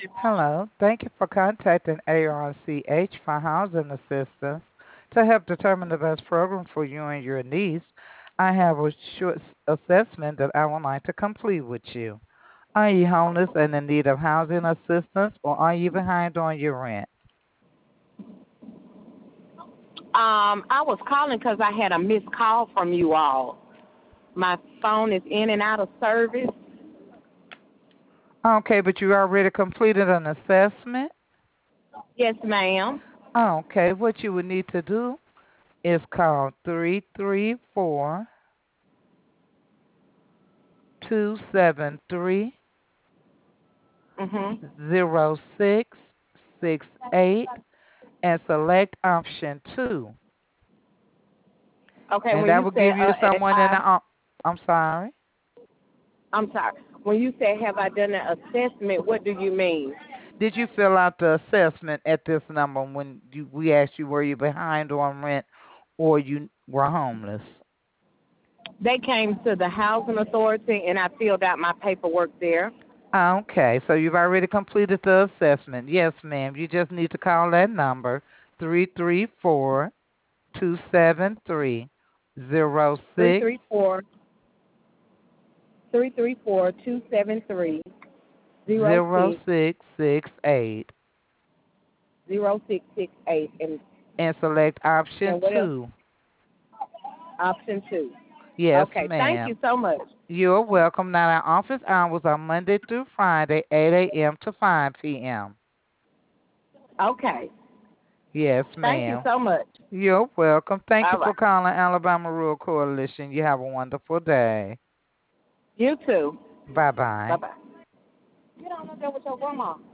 Hello. Thank you for contacting ARCH for housing assistance. To help determine the best program for you and your needs, I have a short assessment that I would like to complete with you. Are you homeless and in need of housing assistance, or are you behind on your rent? I was calling because I had a missed call from you all. My phone is in and out of service. Okay, but you already completed an assessment? Yes, ma'am. Okay, what you would need to do is call 334-273. Mhm. 0668 and select option 2. Okay. And When that you will said, give you someone in the. I'm sorry. I'm sorry. When you said, have I done an assessment? What do you mean? Did you fill out the assessment at this number when we asked you were you behind on rent or you were homeless? They came to the housing authority and I filled out my paperwork there. Okay, so you've already completed the assessment. Yes, ma'am. You just need to call that number Three 334-273-0668. three four 273 0668 And select option and what else? 2. Option two. Yes, Okay. Thank ma'am. you so much. You're welcome. Now, our office hours are Monday through Friday, 8 a.m. to 5 p.m. Okay. Yes, Thank you ma'am. so much. You're welcome. Thank you All for right. calling Alabama Rural Coalition. You have a wonderful day. You too. Bye Bye bye. bye. Get on up there with your grandma.